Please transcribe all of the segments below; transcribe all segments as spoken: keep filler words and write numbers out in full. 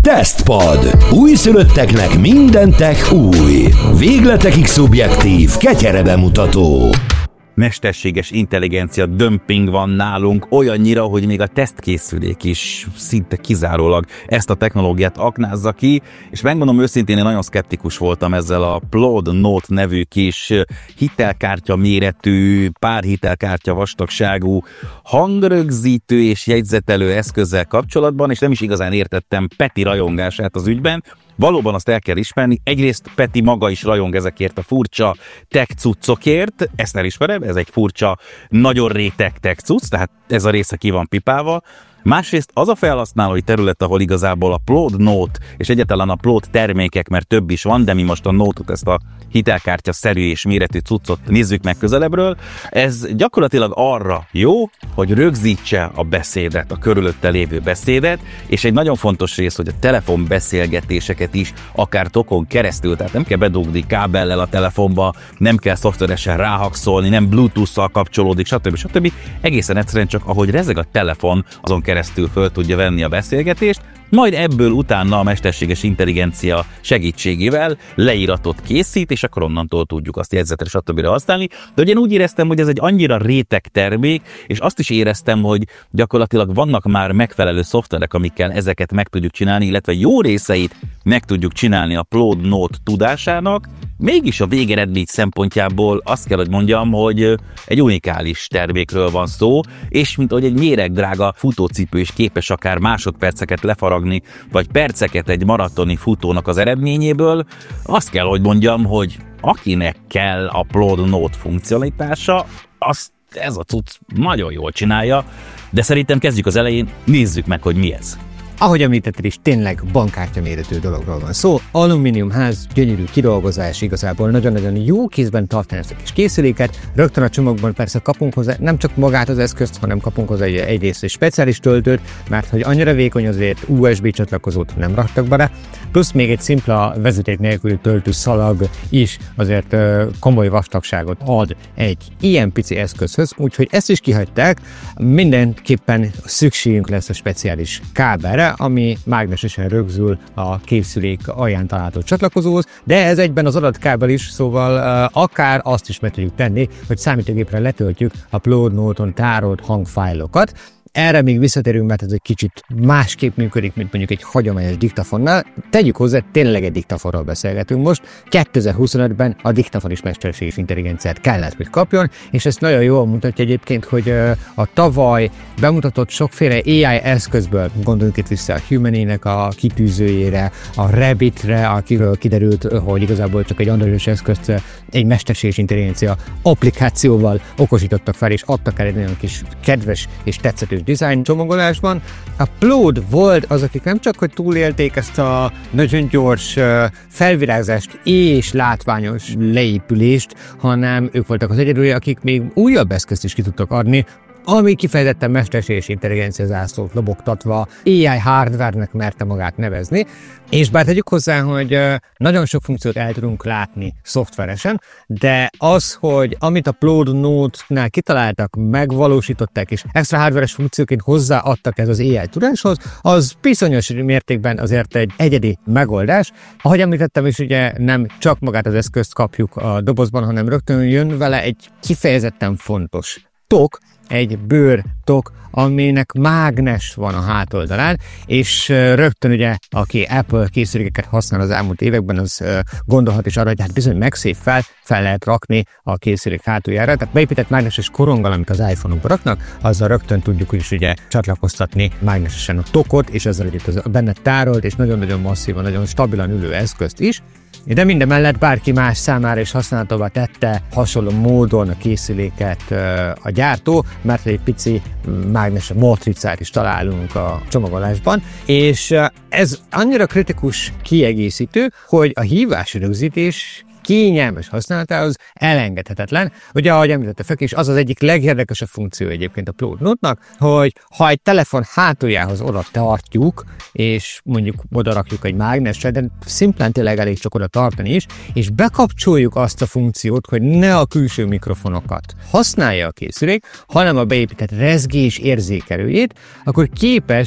Tesztpad. Újszülötteknek minden tech új. Végletekig szubjektív, ketyere bemutató. Mesterséges intelligencia dömping van nálunk, olyannyira, hogy még a tesztkészülék is szinte kizárólag ezt a technológiát aknázza ki, és megmondom őszintén, én nagyon szkeptikus voltam ezzel a Plod Note nevű kis hitelkártya méretű, pár hitelkártya vastagságú hangrögzítő és jegyzetelő eszközzel kapcsolatban, és nem is igazán értettem Peti rajongását az ügyben. Valóban azt el kell ismerni, egyrészt Peti maga is rajong ezekért a furcsa tech cuccokért, ezt elismerem, ez egy furcsa, nagyon réteg tech cucc, tehát ez a része ki van pipálva. Másrészt az a felhasználói terület, ahol igazából a Plod Note és egyáltalán a Plod termékek, mert több is van, de mi most a Note-ot, ezt a hitelkártya-szerű és méretű cuccot nézzük meg közelebbről, ez gyakorlatilag arra jó, hogy rögzítse a beszédet, a körülötte lévő beszédet, és egy nagyon fontos rész, hogy a telefonbeszélgetéseket is akár tokon keresztül, tehát nem kell bedugni kábellel a telefonba, nem kell szoftveresen ráhakszolni, nem Bluetooth-szal kapcsolódik, stb. stb. Egészen egyszerűen csak ahogy rezeg a telefon, azon keresztül föl tudja venni a beszélgetést, majd ebből utána a mesterséges intelligencia segítségével leíratot készít, és akkor onnantól tudjuk azt jegyzetre, stb. Használni. De ugye én úgy éreztem, hogy ez egy annyira réteg termék, és azt is éreztem, hogy gyakorlatilag vannak már megfelelő szoftverek, amikkel ezeket meg tudjuk csinálni, illetve jó részeit meg tudjuk csinálni a Plod Note tudásának. Mégis a végeredmény szempontjából azt kell, hogy mondjam, hogy egy unikális termékről van szó, és mint ahogy egy méregdrága futócipő is képes akár másodperceket lefaragni, vagy perceket egy maratoni futónak az eredményéből, azt kell, hogy mondjam, hogy akinek kell a Plod Note funkcionalitása, azt ez a cucc nagyon jól csinálja, de szerintem kezdjük az elején, nézzük meg, hogy mi ez. Ahogy említetted is, tényleg bankkártya méretű dologról van szó. Alumíniumház, gyönyörű kidolgozás, igazából nagyon-nagyon jó kézben tartani ezt a kis készüléket. Rögtön a csomagban persze kapunk hozzá nem csak magát az eszközt, hanem kapunk hozzá egy, egyrészt egy speciális töltőt, mert hogy annyira vékony, azért u es bé csatlakozót nem raktak bele, plusz még egy szimpla vezeték nélküli töltő szalag is azért komoly vastagságot ad egy ilyen pici eszközhöz, úgyhogy ezt is kihagyták. Mindenképpen szükségünk lesz a speciális kábelre, ami mágnesesen rögzül a készülék alján található csatlakozóhoz, de ez egyben az adatkábel is, szóval uh, akár azt is meg tudjuk tenni, hogy számítógépre letöltjük a Plod Note-on tárolt hangfájlokat. Erre még visszatérünk, mert ez egy kicsit másképp működik, mint mondjuk egy hagyományos diktafonnál. Tegyük hozzá, tényleg egy diktafonról beszélgetünk most. kétezer-huszonötben a diktafon is mesterséges intelligenciát kellett, hogy kapjon, és ezt nagyon jól mutatja egyébként, hogy a tavaly bemutatott sokféle á i eszközből, gondoljunk itt vissza a Humany-nek a kitűzőjére, a Rabbitre, akiről kiderült, hogy igazából csak egy androidos eszközt egy mesterséges intelligencia applikációval okosítottak fel, és adtak el egy nagyon kis kedves és tetszetős design csomagolásban. A Plod volt az, akik nem csak, hogy túlélték ezt a nagyon gyors felvirágzást és látványos leépülést, hanem ők voltak az egyedüliek, akik még újabb eszközt is ki tudtak adni, ami kifejezetten mesterséges intelligencia zászlót lobogtatva á i hardware-nek merte magát nevezni, és bár tegyük hozzá, hogy nagyon sok funkciót el tudunk látni szoftveresen, de az, hogy amit a Plod Note-nál kitaláltak, megvalósították, és extra hardware-es funkcióként hozzáadtak ez az á i tudáshoz, az bizonyos mértékben azért egy egyedi megoldás. Ahogy említettem is, ugye nem csak magát az eszközt kapjuk a dobozban, hanem rögtön jön vele egy kifejezetten fontos tok, egy bőrtok, aminek mágnes van a hátoldalán, és rögtön ugye, aki Apple készülékeket használ az elmúlt években, az gondolhat is arra, hogy hát bizony MagSafe-fel fel lehet rakni a készülék hátuljára, tehát beépített mágneses koronggal, amit az iPhone-okba raknak, azzal rögtön tudjuk is ugye csatlakoztatni mágnesesen a tokot, és ezzel együtt az benne tárolt, és nagyon-nagyon masszívan, nagyon stabilan ülő eszközt is. De mindemellett bárki más számára is használhatóvá tette hasonló módon a készüléket a gyártó, mert egy pici mágnes matricát is találunk a csomagolásban, és ez annyira kritikus kiegészítő, hogy a hívási rögzítés kényelmes használatához elengedhetetlen. Ugye, ahogy említette Fek, és az az egyik legérdekesebb funkció egyébként a Plod Note-nak, hogy ha egy telefon hátuljához oda tartjuk, és mondjuk oda rakjuk egy mágnesre, de szimplán tényleg elég csak oda tartani is, és bekapcsoljuk azt a funkciót, hogy ne a külső mikrofonokat használja a készülék, hanem a beépített rezgés érzékelőjét, akkor képes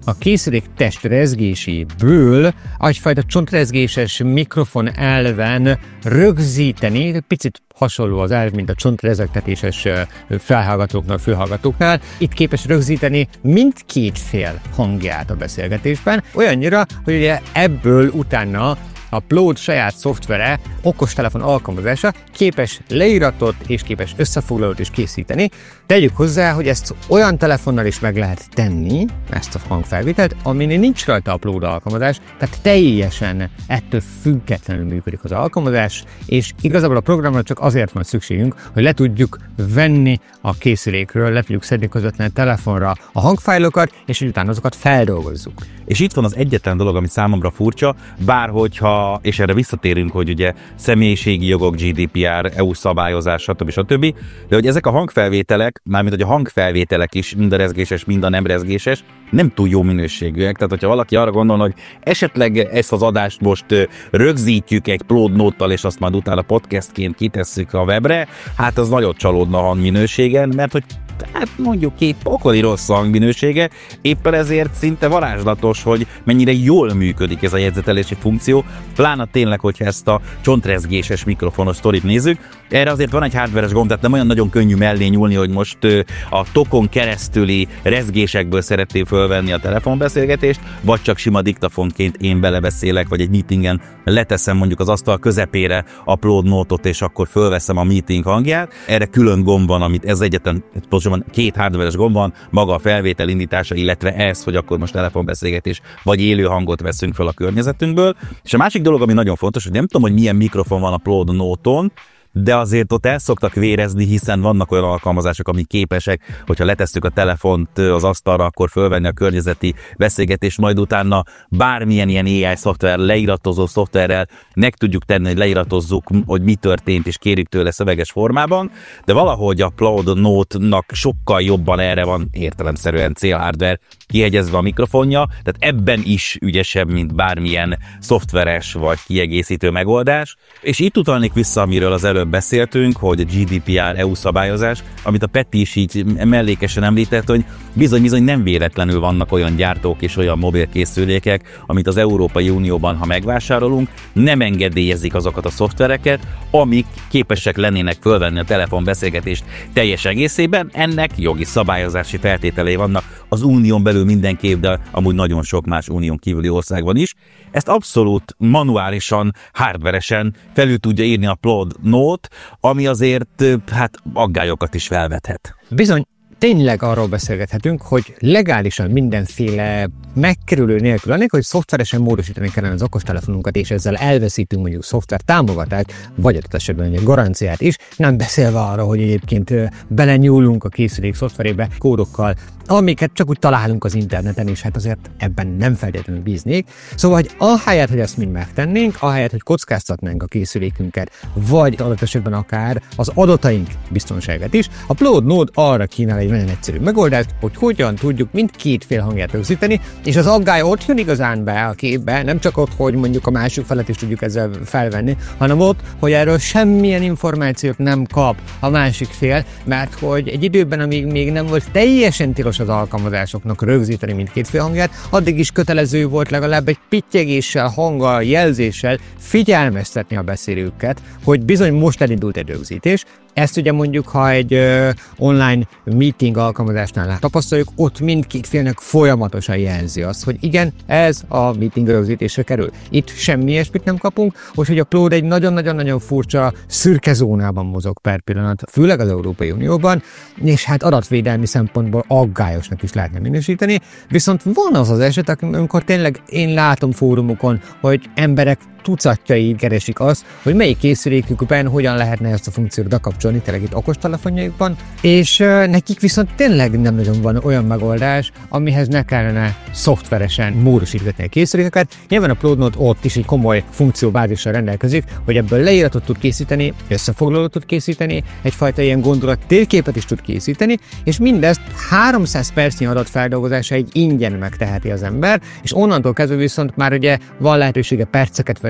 a készülék test rezgéséből egyfajta csontrezgéses mikrofon elven rögzíteni, picit hasonló az elv, mint a csontrezegtetéses felhallgatóknál, fülhallgatóknál. Itt képes rögzíteni mindkét fél hangját a beszélgetésben, olyannyira, hogy ugye ebből utána a Plod saját szoftvere, okostelefon alkalmazása képes leíratot és képes összefoglalót is készíteni. Tegyük hozzá, hogy ezt olyan telefonnal is meg lehet tenni, ezt a hangfelvételt, aminél nincs rajta a Plod alkalmazás, tehát teljesen ettől függetlenül működik az alkalmazás, és igazából a programra csak azért van szükségünk, hogy le tudjuk venni a készülékről, le tudjuk szedni közvetlenül telefonra a hangfájlokat, és utána azokat feldolgozzuk. És itt van az egyetlen dolog, ami számomra furcsa, bárhogyha, és erre visszatérünk, hogy ugye személyiségi jogok, gé dé pé er, é u szabályozás, stb. stb. De hogy ezek a hangfelvételek, mármint hogy a hangfelvételek is, mind a rezgéses, mind a nem rezgéses, nem túl jó minőségűek. Tehát, hogyha valaki arra gondol, hogy esetleg ezt az adást most rögzítjük egy Plod Note-tal, és azt majd utána podcastként kitesszük a webre, hát az nagyon csalódna a hangminőségen, mert hogy hát mondjuk két pokoli rossz hangminősége, éppen ezért szinte varázslatos, hogy mennyire jól működik ez a jegyzetelési funkció, pláne tényleg, hogyha ezt a csontrezgéses mikrofonos sztorit nézzük. Erre azért van egy hardveres gomb, tehát nem olyan nagyon könnyű mellé nyúlni, hogy most a tokon keresztüli rezgésekből szeretnél fölvenni a telefonbeszélgetést, vagy csak sima diktafonként én belebeszélek, vagy egy meetingen leteszem mondjuk az asztal közepére a Plod Note-ot, és akkor fölveszem a meeting hangját. Erre külön gomb van, amit ez egyetlen, két hardveres gomb van, maga a felvétel indítása, illetve ez, hogy akkor most telefonbeszélgetés vagy élő hangot veszünk fel a környezetünkből. És a másik dolog, ami nagyon fontos, hogy nem tudom, hogy milyen mikrofon van a Plod Note-on, de azért ott el szoktak vérezni, hiszen vannak olyan alkalmazások, amik képesek, hogyha letesszük a telefont az asztalra, akkor fölvenni a környezeti beszélgetést, majd utána bármilyen ilyen á i szoftver, leiratozó szoftverrel meg tudjuk tenni, hogy leiratozzuk, hogy mi történt, és kérjük tőle szöveges formában, de valahogy a Plod Note-nak sokkal jobban erre van értelemszerűen célhardware kihegyezve a mikrofonja, tehát ebben is ügyesebb, mint bármilyen szoftveres vagy kiegészítő megoldás. És itt utalnék vissza, amiről az előbb beszéltünk, hogy a gé dé pé er, é u szabályozás, amit a Peti is így mellékesen említett, hogy bizony-bizony nem véletlenül vannak olyan gyártók és olyan mobilkészülékek, amit az Európai Unióban, ha megvásárolunk, nem engedélyezik azokat a szoftvereket, amik képesek lennének fölvenni a telefonbeszélgetést teljes egészében. Ennek jogi szabályozási feltételei vannak az unión belül mindenképp, de amúgy nagyon sok más unión kívüli országban is. Ezt abszolút manuálisan, hardveresen felül tudja írni a Plod Note, ami azért hát aggályokat is felvethet. Bizony, tényleg arról beszélgethetünk, hogy legálisan mindenféle megkerülő nélkül, anélkül, hogy szoftveresen módosítani kellene az okostelefonunkat, és ezzel elveszítünk mondjuk szoftver támogatást, vagy adott esetben egy garanciát is, nem beszélve arra, hogy egyébként belenyúlunk a készülék szoftverébe kódokkal, amiket csak úgy találunk az interneten, és hát azért ebben nem feltétlenül bíznék. Szóval, hogy ahelyett, hogy ezt mind megtennénk, ahelyett, hogy kockáztatnánk a készülékünket, vagy adott esetben akár az adataink biztonságát is, a Plod Note arra kínál egy nagyon egyszerű megoldást, hogy hogyan tudjuk mindkét fél hangját rögzíteni, és az aggály ott jön igazán be a képbe, nem csak ott, hogy mondjuk a másik felet is tudjuk ezzel felvenni, hanem ott, hogy erről semmilyen információt nem kap a másik fél, mert hogy egy időben, amíg még nem volt teljesen tilos az alkalmazásoknak rögzíteni mindkét fél hangját, addig is kötelező volt legalább egy pittyegéssel, hanggal, jelzéssel figyelmeztetni a beszélőket, hogy bizony most elindult egy rögzítés. Ezt ugye mondjuk, ha egy ö, online meeting alkalmazásnál tapasztaljuk, ott mindkét félnek folyamatosan jelzi azt, hogy igen, ez a meeting rögzítésre kerül. Itt semmi ilyesmit nem kapunk, úgyhogy a Plod egy nagyon-nagyon-nagyon furcsa szürke zónában mozog per pillanat, főleg az Európai Unióban, és hát adatvédelmi szempontból aggályosnak is lehetne minősíteni, viszont van az az eset, amikor tényleg én látom fórumokon, hogy emberek tucatjai keresik azt, hogy melyik készülékükben hogyan lehetne ezt a funkciót bekapcsolni, tényleg itt okostelefonjaikban, és uh, nekik viszont tényleg nem nagyon van olyan megoldás, amihez ne kellene szoftveresen módosítani a készülékeket. Nyilván a Plod Note ott is egy komoly funkcióbázissal rendelkezik, hogy ebből leíratot tud készíteni, összefoglalót tud készíteni, egyfajta ilyen gondolat térképet is tud készíteni, és mindezt háromszáz percnyi adatfeldolgozása egy ingyen megteheti az ember, és onnantól kezdve viszont már ugye van lehetősége perceket venni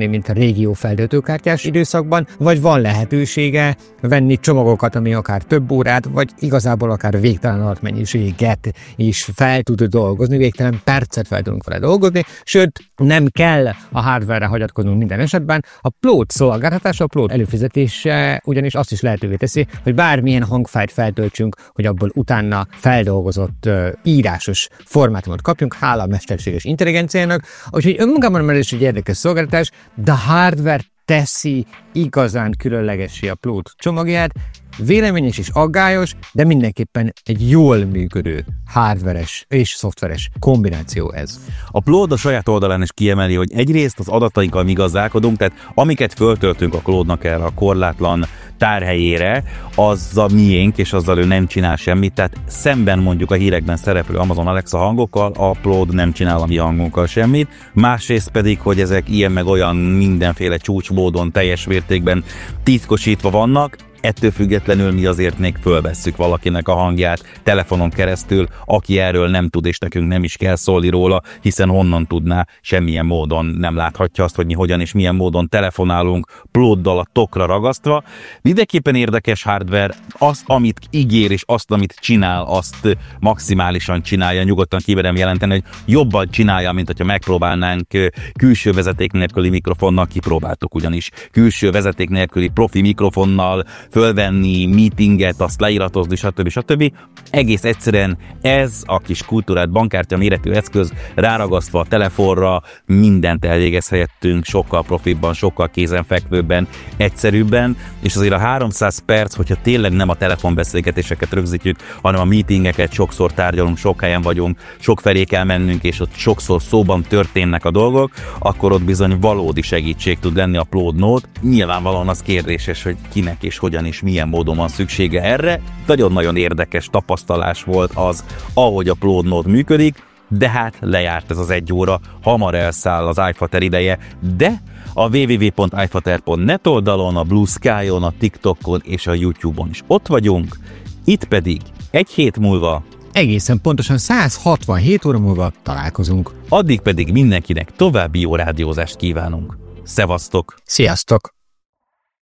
venni, mint a régió feltöltőkártyás időszakban, vagy van lehetősége venni csomagokat, ami akár több órát, vagy igazából akár végtelen adatmennyiséget is fel tud dolgozni, végtelen percet fel tudunk vele dolgozni, sőt, nem kell a hardware-re hagyatkoznunk minden esetben. A upload szolgáltatása, a upload előfizetése ugyanis azt is lehetővé teszi, hogy bármilyen hangfájlt feltöltsünk, hogy abból utána feldolgozott uh, írásos formátumot kapjunk, hála a mesterséges intelligenciának. Úgyhogy önmagában már is egy érdekes szolgáltatás, de a hardware teszi igazán különlegessé a upload csomagját. Véleményes és aggályos, de mindenképpen egy jól működő hardveres és szoftveres kombináció ez. A Upload a saját oldalán is kiemeli, hogy egyrészt az adatainkkal mi gazdálkodunk, tehát amiket föltöltünk a Claude-nak erre a korlátlan tárhelyére, az a miénk, és azzal ő nem csinál semmit, tehát szemben mondjuk a hírekben szereplő Amazon Alexa hangokkal, a Upload nem csinál a mi hangunkkal semmit, másrészt pedig, hogy ezek ilyen meg olyan mindenféle csúcsmódon, teljes mértékben titkosítva vannak, ettől függetlenül mi azért még fölvesszük valakinek a hangját telefonon keresztül, aki erről nem tud, és nekünk nem is kell szólni róla, hiszen honnan tudná, semmilyen módon nem láthatja azt, hogy mi hogyan és milyen módon telefonálunk Uploaddal a tokra ragasztva. Mindenképpen érdekes hardware, azt, amit ígér, és azt, amit csinál, azt maximálisan csinálja. Nyugodtan kimerem jelenteni, hogy jobban csinálja, mint hogyha megpróbálnánk külső vezeték nélküli mikrofonnal, kipróbáltuk ugyanis külső vezeték nélküli profi mikrofonnal fölvenni, meetinget, azt leiratozni, stb. stb. Egész egyszerűen ez a kis kultúrát bankkártya méretű eszköz ráragasztva a telefonra mindent elvégez helyettünk, sokkal profibban, sokkal kézenfekvőbben, egyszerűbben, és azért a háromszáz perc, hogyha tényleg nem a telefonbeszélgetéseket rögzítjük, hanem a meetingeket sokszor tárgyalunk, sok helyen vagyunk, sok felé kell mennünk, és ott sokszor szóban történnek a dolgok, akkor ott bizony valódi segítség tud lenni a Upload Note. Nyilvánvalóan az kérdéses, hogy kinek és hogyan és milyen módon van szüksége erre. Nagyon-nagyon érdekes tapasztalás volt az, ahogy a Upload Note működik, de hát lejárt ez az egy óra, hamar elszáll az iFater ideje, de a double-u double-u double-u pont ifater pont net oldalon, a Blue Sky-on, a TikTokon és a YouTube-on is ott vagyunk, itt pedig egy hét múlva, egészen pontosan száz hatvanhét óra múlva találkozunk. Addig pedig mindenkinek további jó rádiózást kívánunk. Szevasztok! Sziasztok!